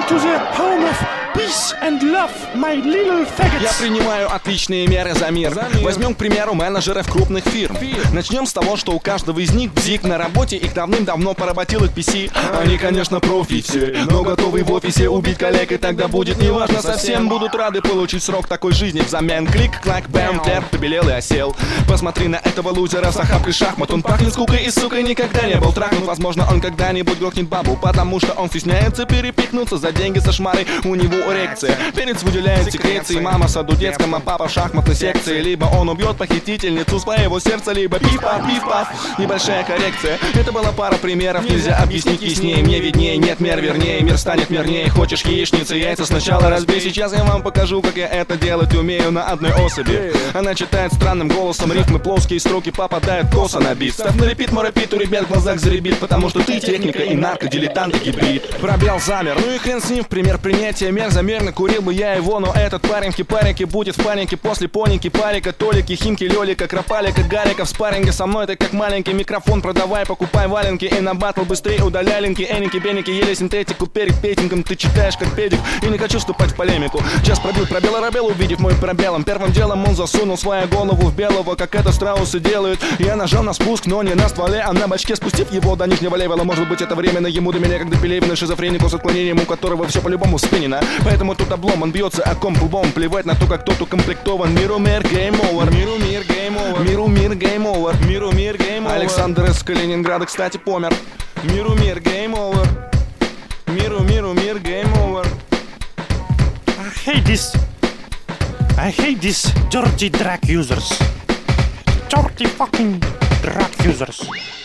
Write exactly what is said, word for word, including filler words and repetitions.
to the home of peace and love, my little faggots. Я принимаю отличные меры за мир. за мир. Возьмем, к примеру, менеджеров крупных фирм. Фир. Начнем с того, что у каждого из них бзик на работе, их давным-давно поработил их пи си. Они, конечно, профи все, но готовы в офисе убить коллег, и тогда будет неважно совсем. Будут рады получить срок такой жизни взамен. Клик, клак, бэм, флер, побелел и осел. Посмотри на этого лузера с охапкой шахмат. Он пахнет скукой и, сука, никогда не был трахнут. Возможно, он когда-нибудь грохнет бабу, потому что он стесняется перепихнуться за деньги со шмарой. У него эрекция, перец выделяет секреции. Мама в саду детском, а папа в шахматной секции. Либо он убьет похитительницу своего сердца, либо пиф-паф, пиф-паф. Небольшая коррекция. Это была пара примеров, нельзя объяснить яснее. Мне виднее, нет мер вернее, мир станет мирнее. Хочешь яичницы, яйца сначала разбей. Сейчас я вам покажу, как я это делать умею на одной особи. Она читает странным голосом рифмы, плоские строки попадают косо на бит. Ставь на репит, мой репит, у ребят в глазах заребит, потому что ты техника и нарко-дилетант и гибрид. Пробел замер, ну и хрен с ним, в пример принятия мер. Замерно курил бы я его, но этот парень в кипарике будет в панике после поники, парика, толики, химки, лёлика, кропалика, гарика. В спарринге со мной ты как маленький микрофон, продавай, покупай валенки и на батл быстрее удаляй линки, эники, беники, еле синтетику перед пейтингом. Ты читаешь как педик и не хочу вступать в полемику. Час пробил пробел арабел, увидев мой пробелом. Первым делом он засунул свою голову в белого, как это страусы делают. Я нажал на спуск, но не на стволе, а на бачке, спустив его до нижнего левела. Может быть, это временно ему до меня, как до Пелевина, шизофренику с отклонением, у которого все по-любому спинено. Поэтому тут облом, он бьется о комп лбом. Плевать на то, как тот укомплектован. Миру мир, гейм овер. Миру мир, гейм овер. Миру мир, гейм овер. Миру мир, гейм овер. Александр из Калининграда, кстати, помер. Миру мир, гейм овер. Миру, миру, мир, гейм овер. I hate this. I hate this dirty drug users. Dirty fucking drug users.